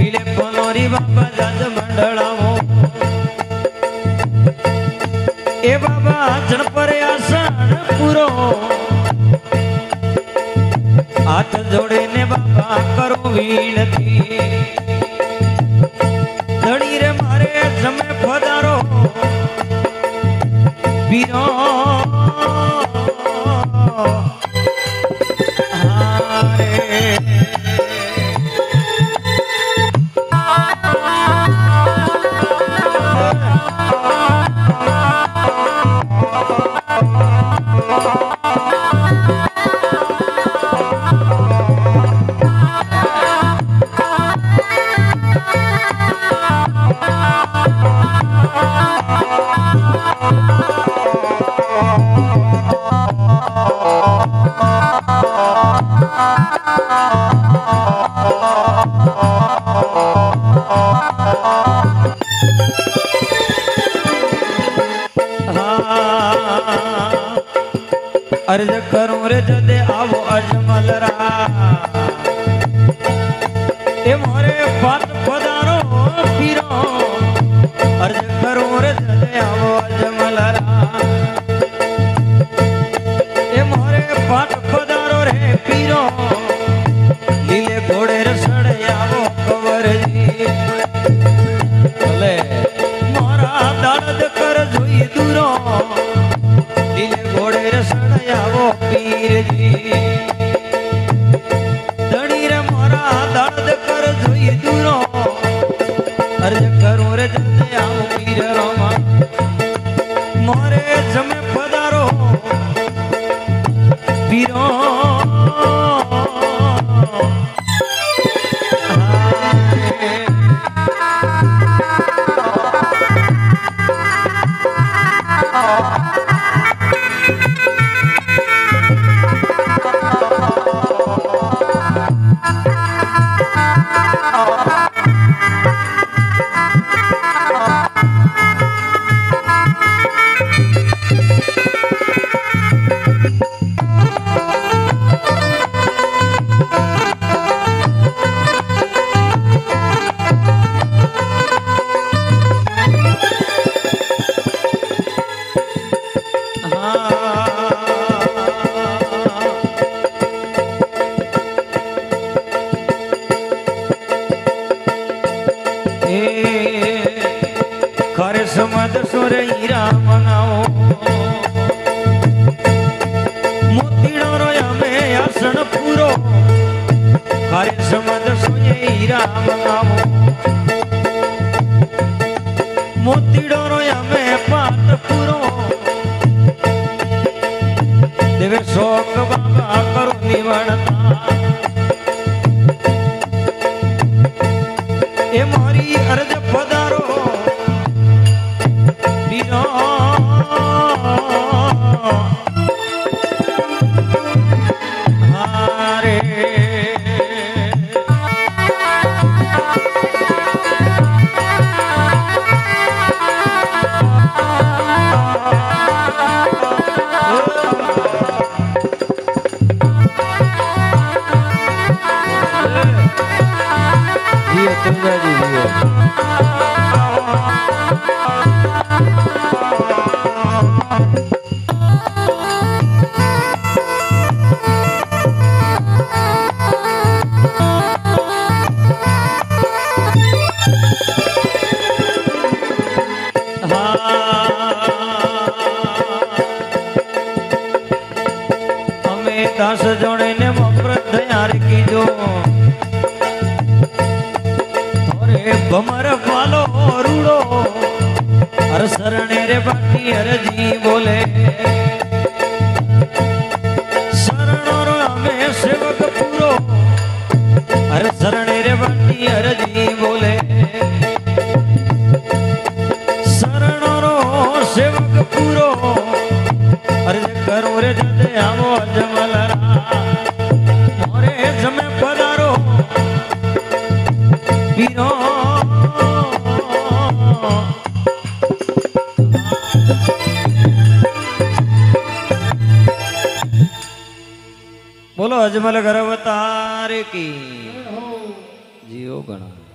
मिले बनोरी बाबा जाज मंडलाओ ए बाबा जन पर आसन पूरो हाथ जोड़े ने बाबा करो विनती धड़ी रे मारे जमे पधारो पीरो अर्ज करूं रे जदे आवो अजमल रा ए मोरे बात पधारो पीरो अर्ज करूं रे जदे आवो अजमल रा ए मोरे बात पधारो रे पीरो लीले घोड़े रे सड़े आवो कवर जी भले मोरा दर्द कर जोई दूरो लीले घोड़े रे सड़े आवो पीर जी धड़ी रे मोरा दर्द कर जोई दूरो अर्ज करूं रे जल्दी आओ पीर रोमा मोरे जमे पधारो पीरो खरे समद सुर हीरा मनाओ मोतीड़ो रोया में आसन पूरो खरे समद सुने हीरा मनाओ मोतीड़ो रोया में पात पूरो देवे शोक बाबा करो निवणता ए मारी अर्ज पधारो पीरो हारे तुंगा जी हमें 10 जोड़े ने मफरत तैयार की जो भमर वालो रूड़ो हर सरणे रे बाटी हर जी बोले शरणो रो हमें सेवक पूरो हर सरणे रे बाटी हर जी बोले शरणो रो सेवक पूरो अर्ज करो रे जदे आवो अजमल रा मोरे जमे पधारो पीरो बोलो अजमल घर अवतार की जियो गणा।